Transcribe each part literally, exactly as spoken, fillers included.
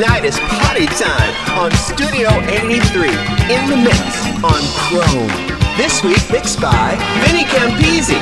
Tonight is party time on Studio eighty-three in the mix on Chrome. This week mixed by Vinny Campisi.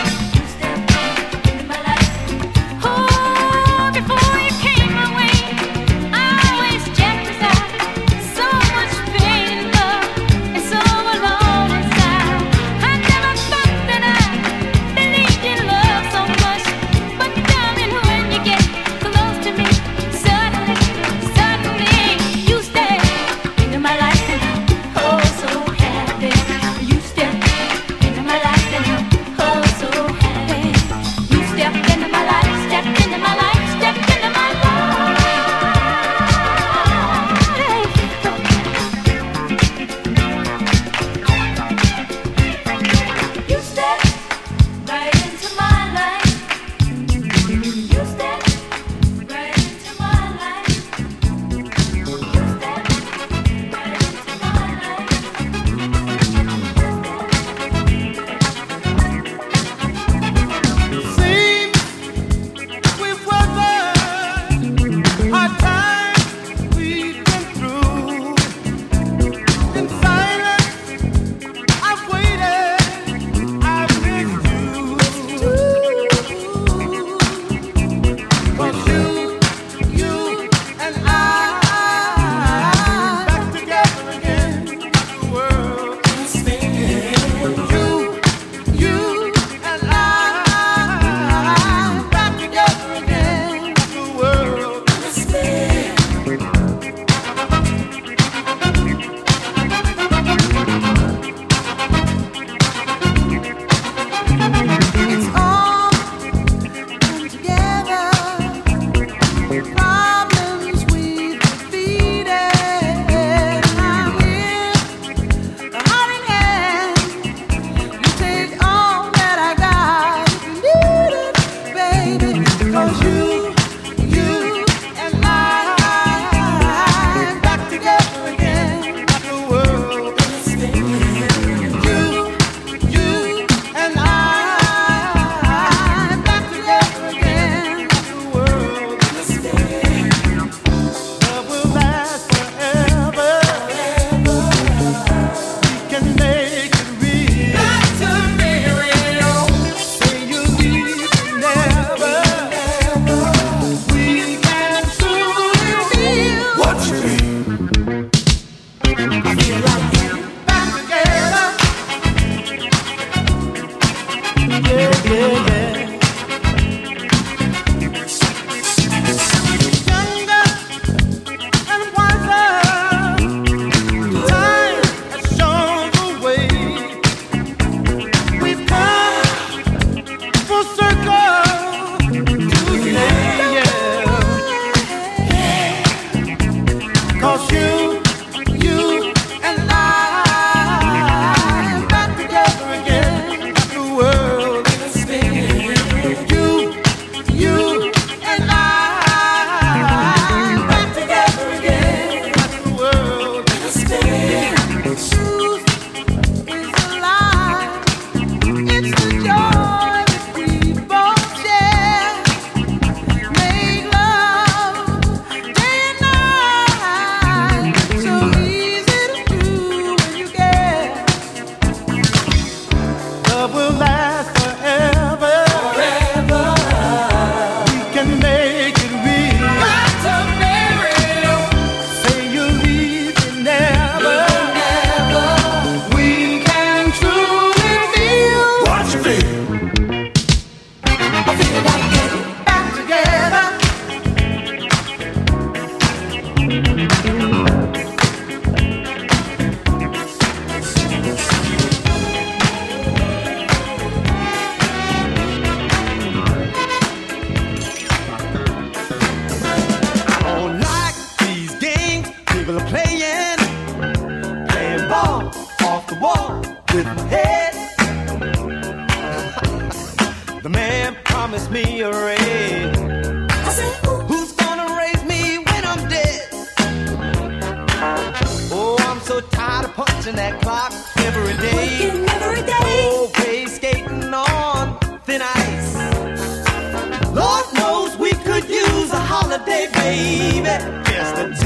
punching that clock every day. Working every day. Always skating on thin ice. Lord knows we could use a holiday, baby. Just a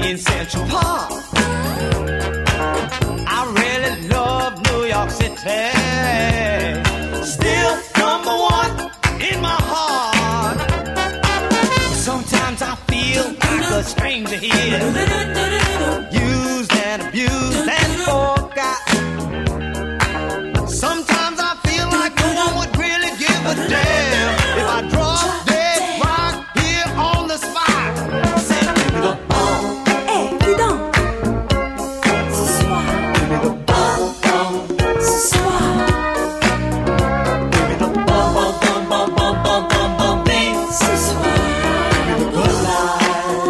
in Central Park. I really love New York City. Still number one in my heart. Sometimes I feel like a stranger here, used and abused and forgot. Sometimes I feel like no one would really give a damn if I drop dead rock here on the spot. Say, give me the ball. Hey, dis donc. Ce soir. Give me the ball, ball. Ce soir. Give me the ball, ball, ball, ball, ball, ball, ball, ball, beat. Ce soir. Give me the good life.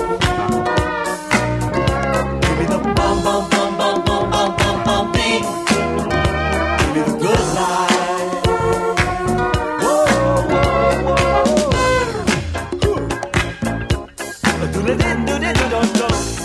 Give me the ball, ball, ball, ball, ball, ball, ball, ball, beat. Give me the good life. Whoa, whoa, whoa. Do-do-do-do-do-do-do.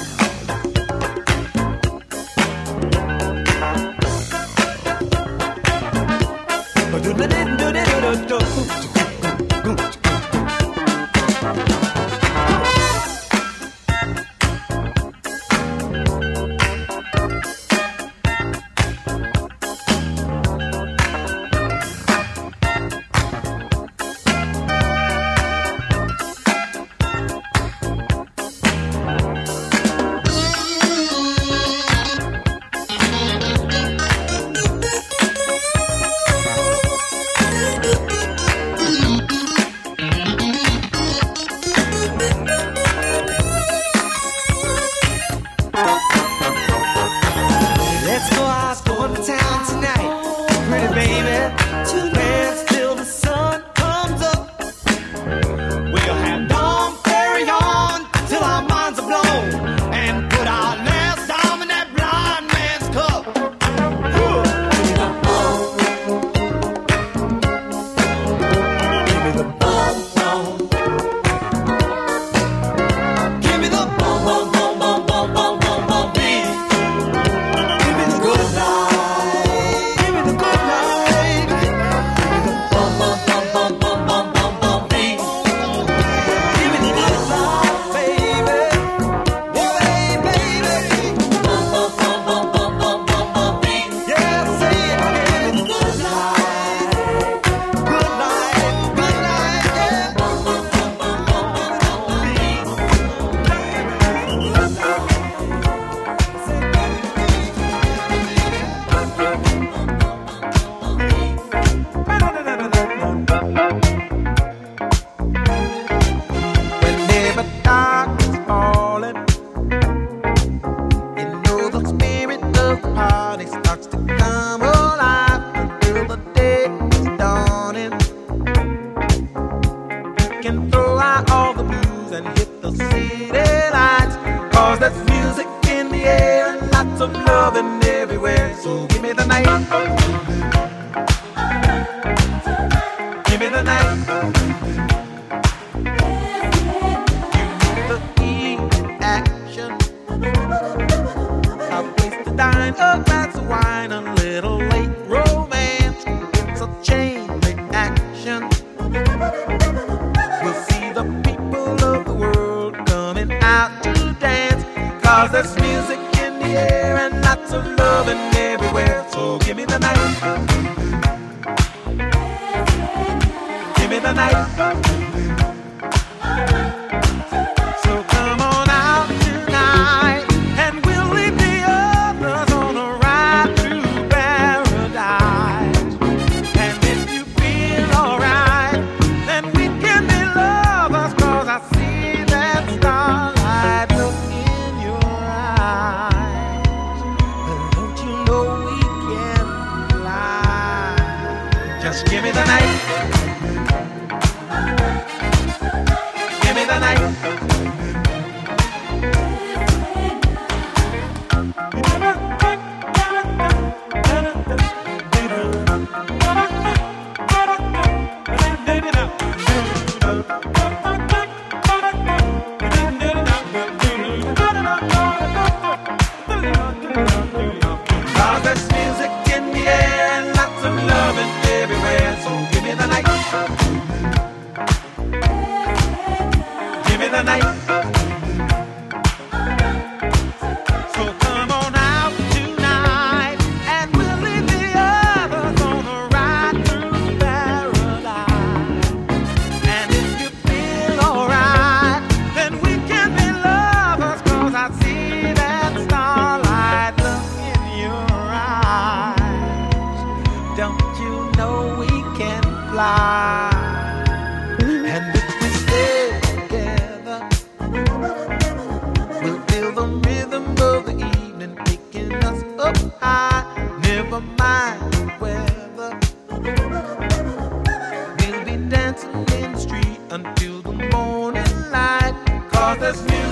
Let's go out, go up to town tonight, pretty baby. Dance till the sun comes up. We'll have Dom Perry on till our minds are blown, and put our last dime in that blind man's cup. Give me the ball, ball. Give me the ball, ball, ball, ball, ball, ball, ball, ball, beat. Give me the good life. Give me the good life. Give me the bum bum bum bum bum bum bum bum beat. Give me the good life, baby. Yeah, baby. Bum bum bum bum bum bum bum bum beat. Yeah, say it again. Good life, good life, good life. Yeah. Bum bum bum bum bum bum bum beat. Whenever dark is falling, you know the spirit of the party starts to come alive until the day is dawning. We can throw out all the blues and hit the city lights, 'cause there's music in the air and lots of loving everywhere. So give me the night. Give me the night. The key action. A place to dine, a glass of wine, a little late romance. It's a chain reaction. We'll see the people of the world coming out to dance, 'cause there's music in the air and lots of loving everywhere. So give me the night. Give me the night. So come on out tonight, and we'll leave the others on a ride through paradise. And if you feel alright, then we can be lovers, 'cause I see that starlight look in your eyes. But don't you know we can fly? Just give me the night. Give me the night. Cause there's music in the air and lots of loving everywhere. So give me the night. Give me the night. 'cause there's music